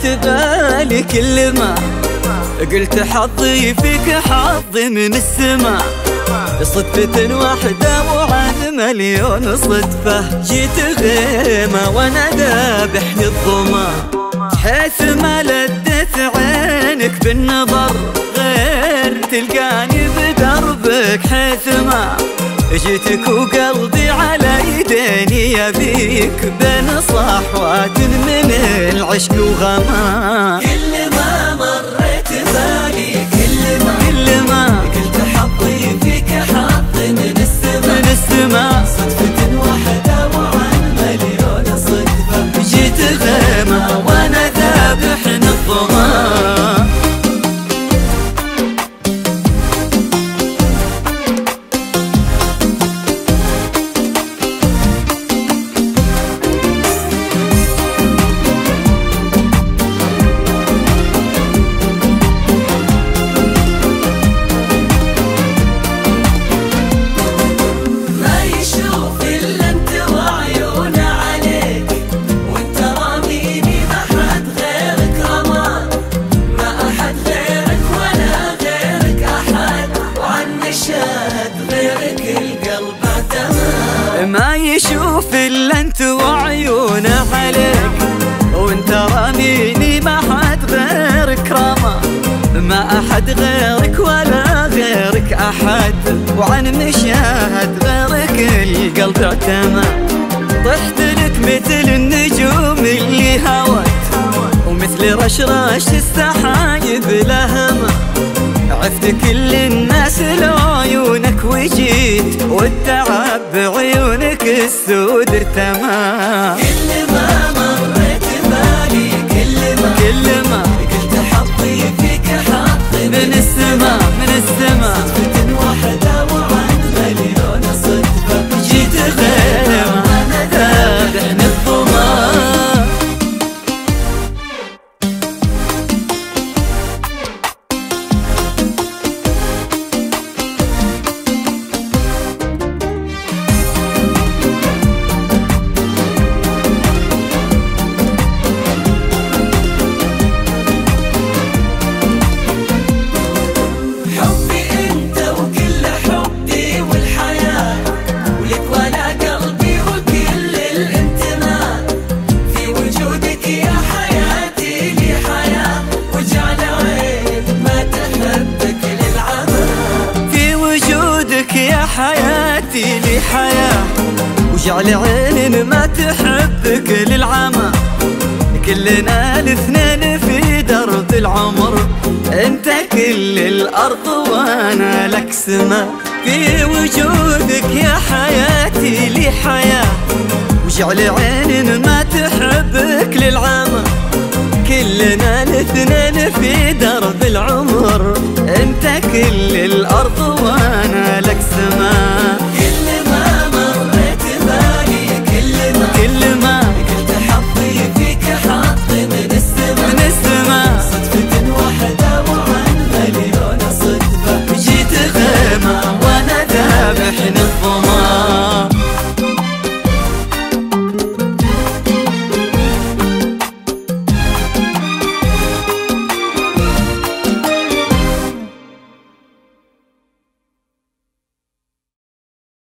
مرت بالي كل ما قلت حظي فيك حظ من السما، صدفة واحدة وعن مليون صدفة جيت غيمة وانا ذابحني الظما، حيث ما لدت عينك بالنظر غير تلقاني بدربك، حيث ما جيتك وقلبي على يديني يبيك بين صحوات من العشق وغما. كل ما مريت بالي كل ما قلت حظي فيك حظ من السما، صدفة واحدة وعن مليون صدفة جيت غيمة وانا ذابحني الظما. ما يشوف إلا أنت وعيونه عليك، وانت راميني ما حد غيرك رمى، ما أحد غيرك ولا غيرك أحد، وعن مشاهد غيرك القلب اعتمى. طحت لك مثل النجوم اللي هوت، ومثل رشرش السحايب لهمة، عفت كل الناس لعيونك وجيت، والتعب بعيونك السود ارتمى. كل ما مريت بالي كل ما قلت حظي فيك حظ من السما صدفة واحدة وعن مليون صدفة جيت غيمة وانا ذابحني الظما. حياتي لي حياة وجعل عين ما تحبك للعمى، كلنا الاثنين في درب العمر، انت كل الارض وانا لك سما. في وجودك يا حياتي لي حياة وجعل عين ما تحبك للعمى، كلنا الاثنين في درب العمر، انت كل الارض وانا لك سما. كل ما مريت بالي كل ما قلت حظي فيك حظ من السما، صدفة واحدة وعن مليون صدفة جيت غيمة وانا ذابحني